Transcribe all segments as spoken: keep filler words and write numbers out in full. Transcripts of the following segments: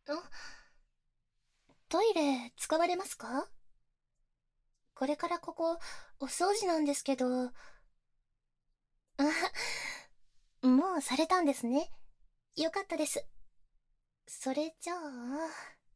あ、トイレ使われますか？これからここ、お掃除なんですけど。あ、もうされたんですね。よかったです。それじゃあ、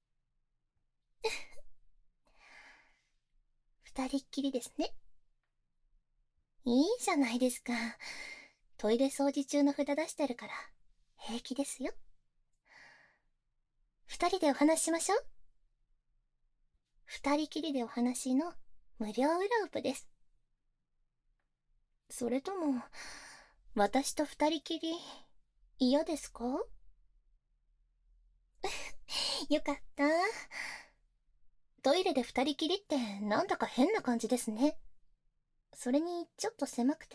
二人っきりですね。いいじゃないですか。トイレ掃除中の札出してるから、平気ですよ。二人でお話ししましょう。二人きりでお話の無料裏ウプです。それとも、私と二人きり、嫌ですか？よかった。トイレで二人きりってなんだか変な感じですね。それにちょっと狭くて。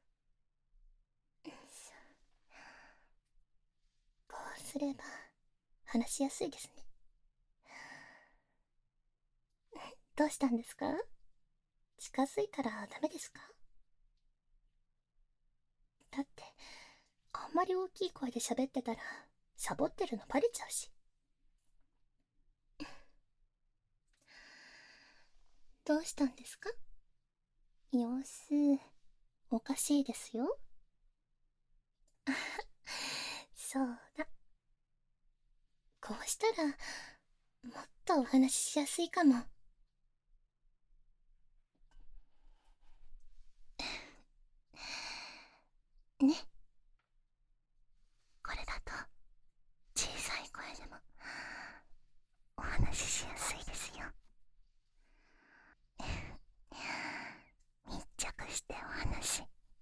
こうすれば話しやすいですね。どうしたんですか？近づいたらダメですか？だってあんまり大きい声で喋ってたらサボってるのバレちゃうし。どうしたんですか？様子おかしいですよ。そうだ。こうしたらもっとお話ししやすいかも。ね。これだと小さい声でもお話ししやすいですよ。密着してお話。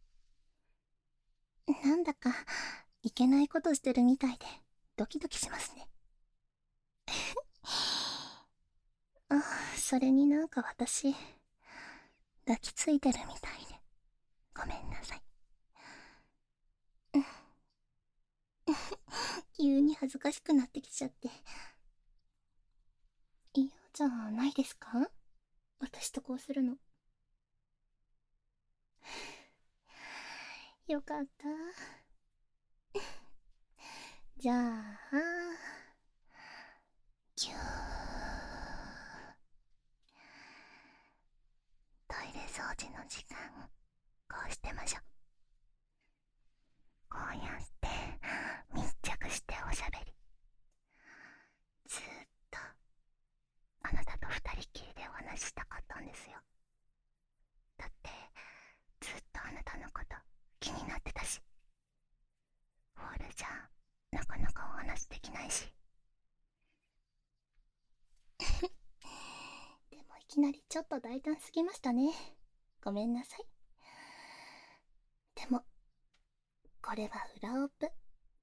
なんだかいけないことしてるみたいでドキドキしますね。あ、それになんか私抱きついてるみたいでごめんなさい。急に恥ずかしくなってきちゃって。嫌じゃないですか？私とこうするの。よかった。じゃあぎゅー、トイレ掃除の時間こうしてましょう。こうやって密着しておしゃべり。ずーっとあなたと二人きりでお話ししたかったんですよ。だってずっとあなたのこと気になってたし。ホールじゃなかなかお話できないし。でもいきなりちょっと大胆すぎましたね。ごめんなさい。でもこれは裏オプ。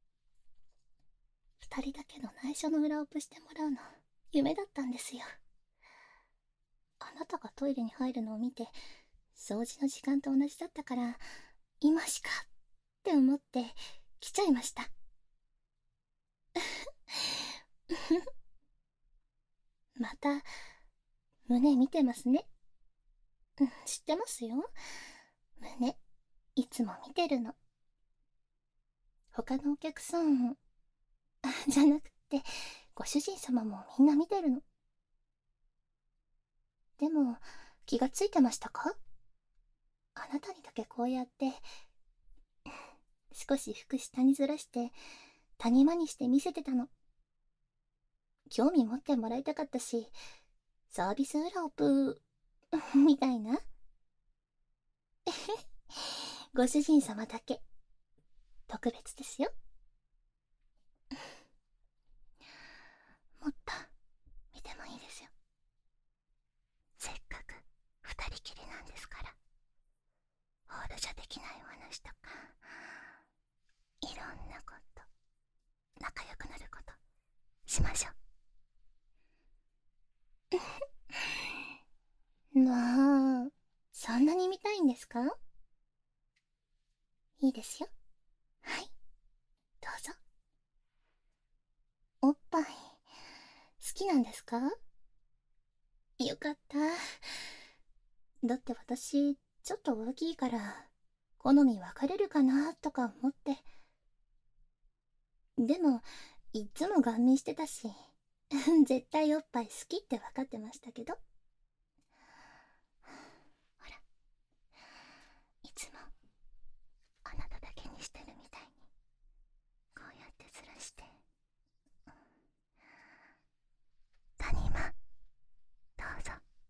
二人だけの内緒の裏オプしてもらうの夢だったんですよ。あなたがトイレに入るのを見て掃除の時間と同じだったから今しかって思って来ちゃいました。また胸見てますね。うん、知ってますよ。胸いつも見てるの。他のお客さんじゃなくってご主人様もみんな見てるの。でも気がついてましたか？あなたにだけこうやって少し服下にずらして谷間にして見せてたの。興味持ってもらいたかったし、サービス裏オプみたいな。ご主人様だけ特別ですよ。もっと見てもいいですよ。せっかく二人きりなんですから。ホールじゃできないお話とかいろんなこと、仲良くなることしましょう。まあ、そんなに見たいんですか？いいですよ。はい、どうぞ。おっぱい好きなんですか？よかった。だって私ちょっと大きいから好み分かれるかなとか思って。でもいっつもガン見してたし絶対おっぱい好きって分かってましたけど。ほら、いつもあなただけにしてるみたいにこうやってずらして。谷間、どうぞ。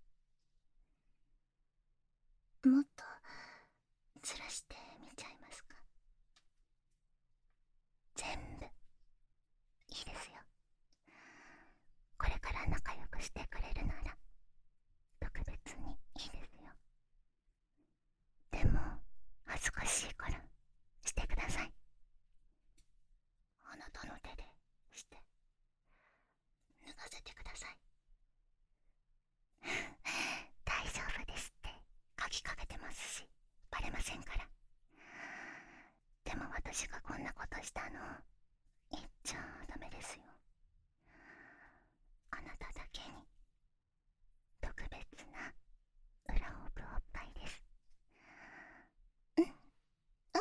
もっとずらしてみちゃいますか？全部いいですよ。これから仲良くしてくれるなら特別にいいですよ。でも恥ずかしいからしてください。あなたの手でして脱がせてください。大丈夫ですって、鍵かけてますしバレませんから。でも私がこんなことしたの言っちゃダメですよ。あなただけに特別な裏オブおっぱいです。うん。あ、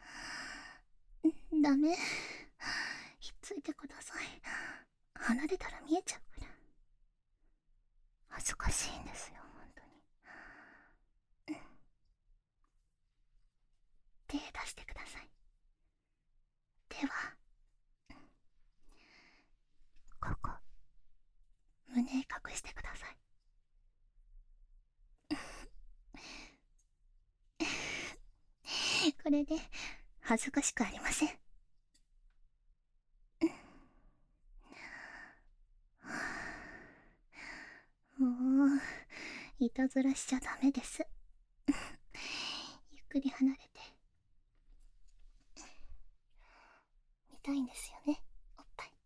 ダメ、ひっついてください。離れたら見えちゃうから。恥ずかしいんですよ本当に。うん、手出してください。ではここ胸隠してください。これで恥ずかしくありません。もういたずらしちゃダメです。ゆっくり離れて。見たいんですよね、おっぱい。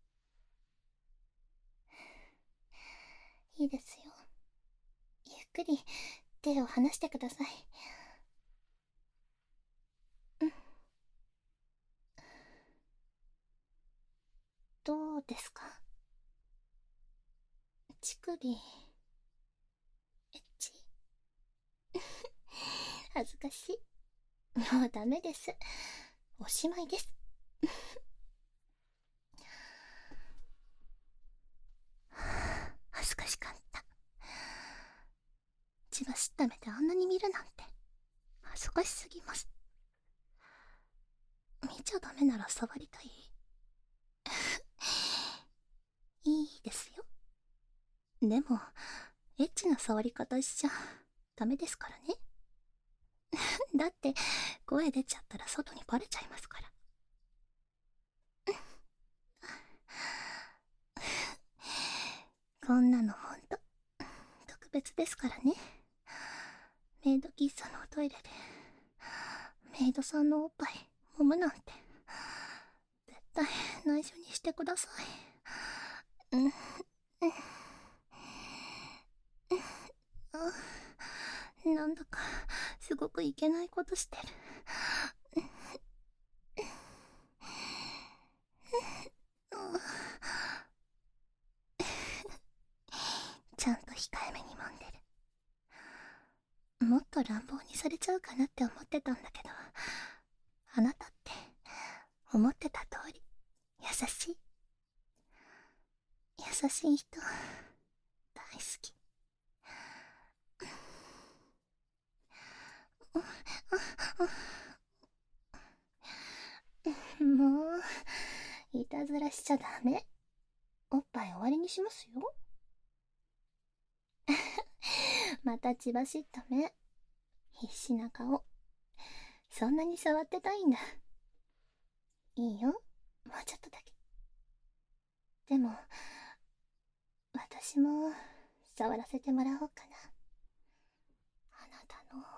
いいですよ、ゆっくり手を離してください。うん、どうですか？乳首エッチ？恥ずかしい。もうダメです、おしまいです。恥ずかしかった。血がした目であんなに見るなんて恥ずかしすぎます。見ちゃダメなら触りたい？いいですよ。でもエッチな触り方しちゃダメですからね。だって声出ちゃったら外にバレちゃいますから。こんなのほんと特別ですからね。メイド喫茶のおトイレでメイドさんのおっぱい揉むなんて絶対内緒にしてください。うん、うん、うん、なんだかすごくいけないことしてる。ちゃんと控えめに揉んでる。もっと乱暴にされちゃうかなって思ってたんだけど、あなたって思ってた通り優しい。優しい人大好き。もういたずらしちゃダメ。おっぱい終わりにしますよ。また血走った目、必死な顔。そんなに触ってたいんだ。いいよ、もうちょっとだけ。でも私も触らせてもらおうかな。あなたの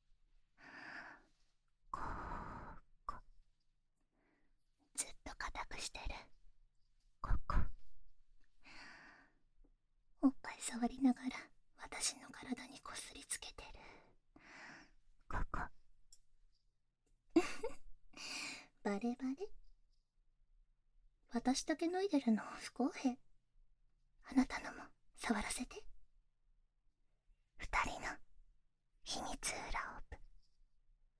ここ、ずっと固くしてるここ。おっぱい触りながら私の体にこすりつけてるここ。バレバレ？私だけ脱いでるの不公平。あなたのも触らせて。二人の秘密裏オープン。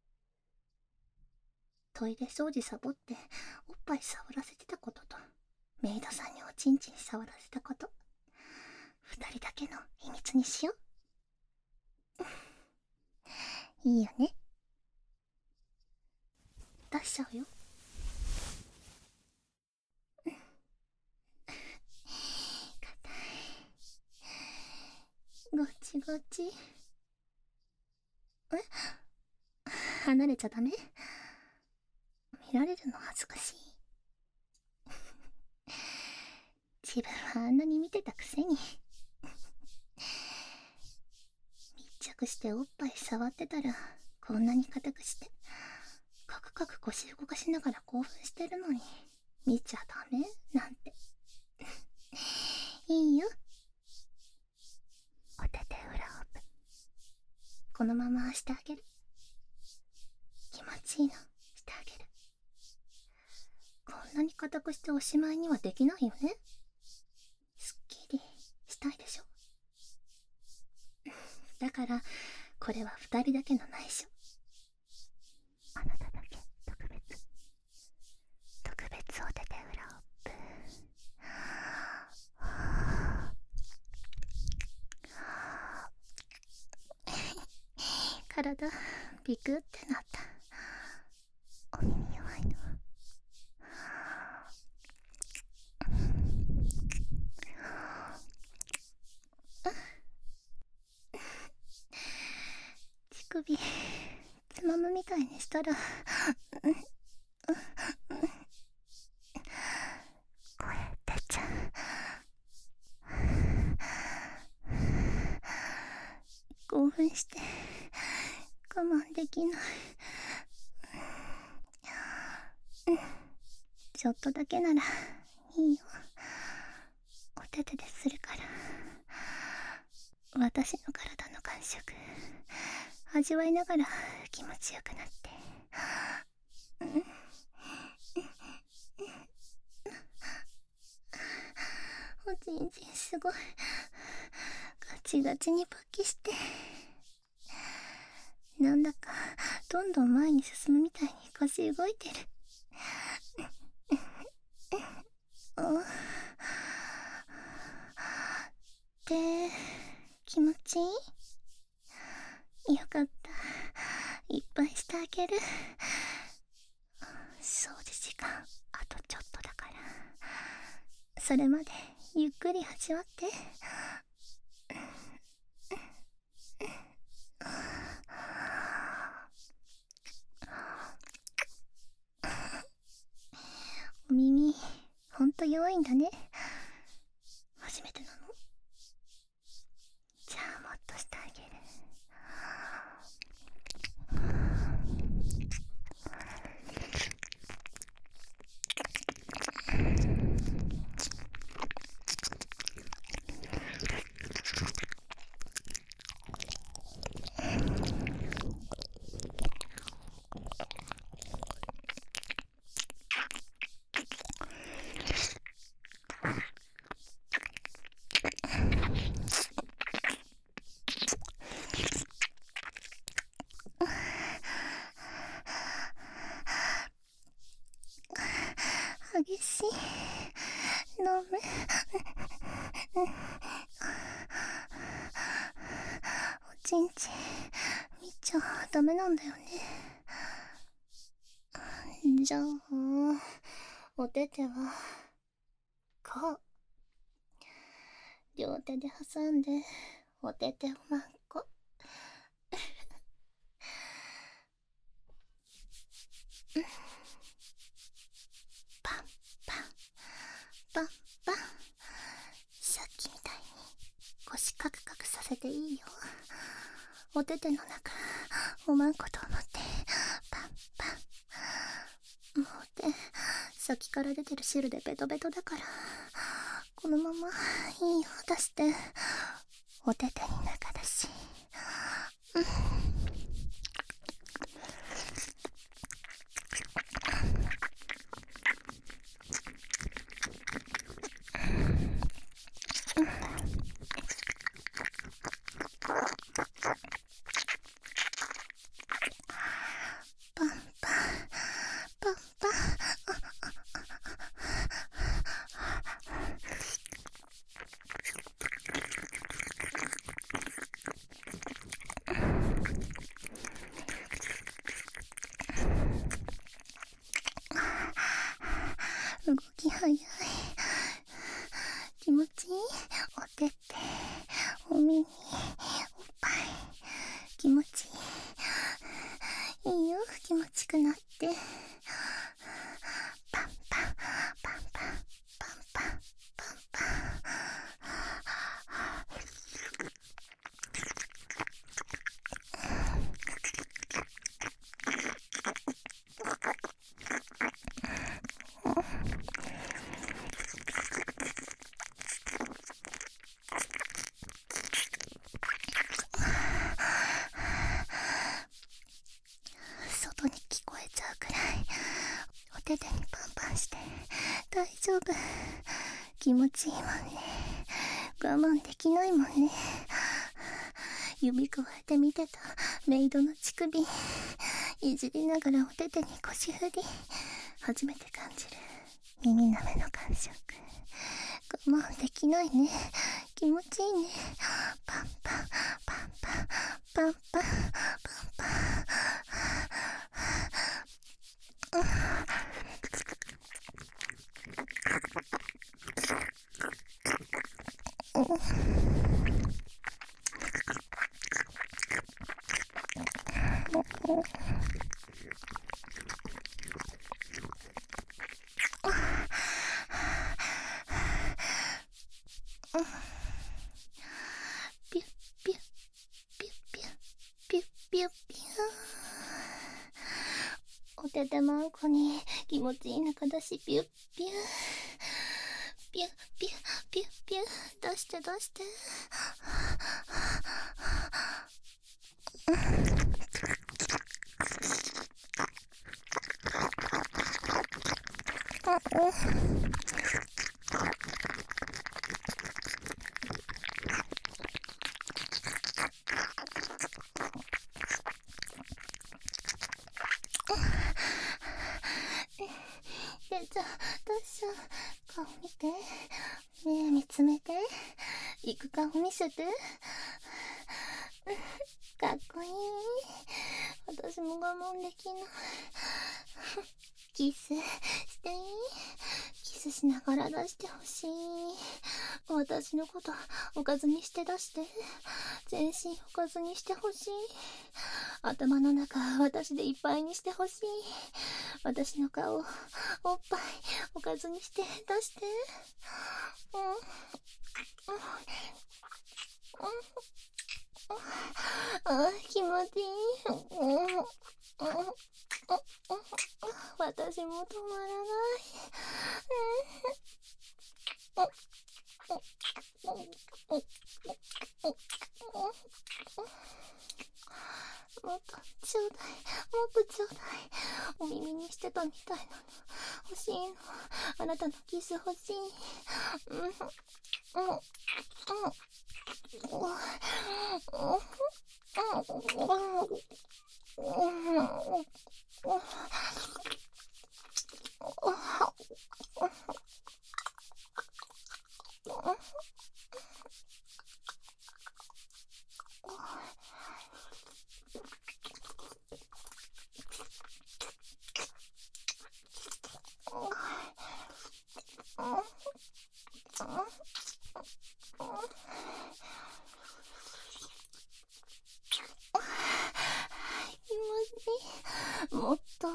トイレ掃除サボっておっぱい触らせてたこととメイドさんにおちんちん触らせたこと、二人だけの秘密にしよう。いいよね。出しちゃうよ。硬い。ごちごち。え、離れちゃダメ？見られるの恥ずかしい。自分はあんなに見てたくせに。密着しておっぱい触ってたらこんなに硬くして、カクカク腰動かしながら興奮してるのに見ちゃダメなんて。いいよ。お手手裏オープン。このまましてあげる。気持ちいいのしてあげる。こんなに硬くしておしまいにはできないよね。すっきりしたいでしょ。だからこれは二人だけの内緒。あなただけ特別。特別お手手裏オープン。体ビクってなった。お耳弱いの。乳首つまむみたいにしたら声出ちゃう。興奮して我慢できない。ちょっとだけならいいよ。お手手でするから。私の体の感触味わいながら気持ちよくなって。おちんちんすごいガチガチに勃起して、なんだかどんどん前に進むみたいに腰動いてる。で、気持ちいい？よかった。いっぱいしてあげる。掃除時間あとちょっとだから、それまでゆっくり味わって。お耳ほんと弱いんだね。初めてなの？じゃあもっとしてあげる。激しい。飲む。おちんちん見ちゃダメなんだよね。じゃあお手手はこう。両手で挟んでお手手をまんこ。パンパンパンパン。さっきみたいに腰カクカクさせていいよ。お手手の中おまんこと思ってパンパン。もう手先から出てる汁でベトベトだから、このままいいよ出して。お手手に中だし。うん。パンパンパンパン。 気持ちいい。おてて、お耳、おっぱい、気持ちいい。いいよ、気持ちくなって。パンパン、パンパン、パンパン、パンパン。外に聞こえちゃうくらいお手手にパンパンして大丈夫。気持ちいいもんね。我慢できないもんね。指くわえて見てたメイドの乳首いじりながらお手手に腰振り、初めて感じる耳舐めの感触。我慢できないね。気持ちいいね。パンパンパンパンパンパンパンパン。ピュッピュッピュッピュッピュッピュッピュッ。お手手まんこに気持ちいい中だし、ピュッピュッピュッピュッピュッピュッ。出して出して。で、じゃあ、どうしよう。顔見て。目見つめて。行く顔見せて。かっこいい。私も我慢できない。キスしていい？キスしながら出してほしい。私のことおかずにして出して。全身おかずにしてほしい。頭の中私でいっぱいにしてほしい。私の顔おっぱいおかずにして出して。うんうんうんあ、気持ちいい。うんうん私も止まらない。もっとちょうだい、もっとちょうだい。お耳にしてたみたいなの欲しいの。あなたのキス欲しい。うんうんうんうんもっと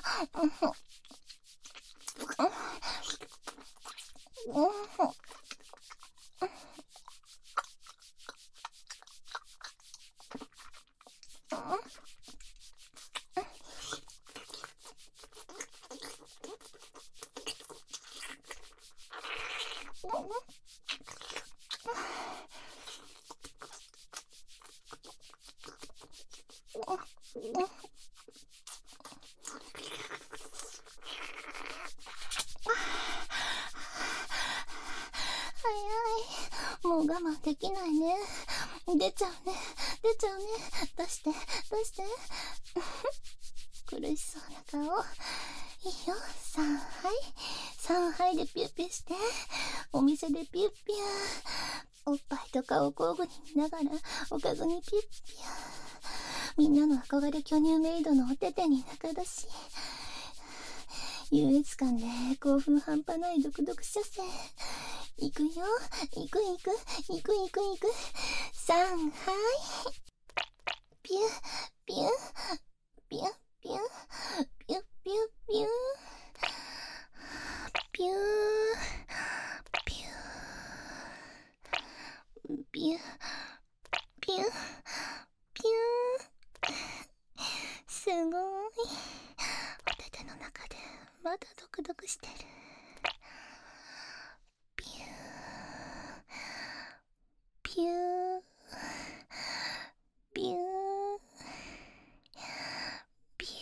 もう我慢できないね。出ちゃうね、出ちゃうね。出して、出して。苦しそうな顔。いいよ、さんはい。さんはいでピュッピュして。お店でピュッピュ。おっぱいとかを交互に見ながら、おかずにピュッピュ。みんなの憧れ巨乳メイドのお手手に中出し。 優越感で興奮半端ない毒々射精。いくよ、いくいく、いくいくいく。さん、はい。ピュ、ピュ、ピュ、ピュ、ピュ、ピュ、ピュ。ピュー、ピュー、ピュー、ピュー、ピュー。すごい。お手手の中でまだドクドクしてる。ピュー、ピュー、ピュー、ピュ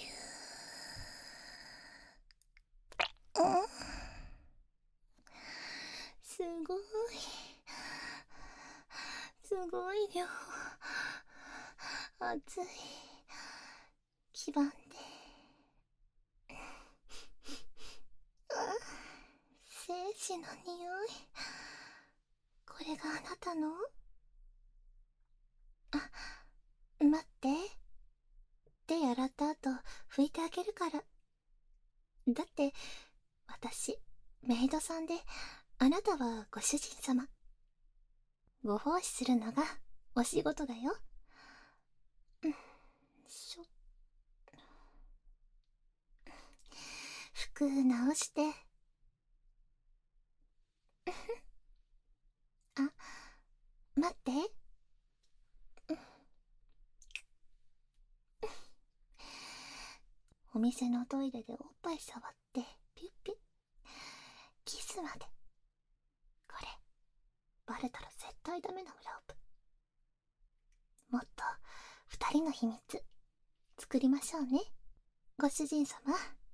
ー。うん、すごい、すごい量。熱い。黄ばんで。精子の匂い。これがあなたの？あ、待って。手洗った後拭いてあげるから。だって私メイドさんで、あなたはご主人様。ご奉仕するのがお仕事だよ。うん、しょ。服直して。あ、待って。お店のトイレでおっぱい触ってピュッピュッ。キスまで。これバレたら絶対ダメな裏オプ。もっと二人の秘密作りましょうね、ご主人様。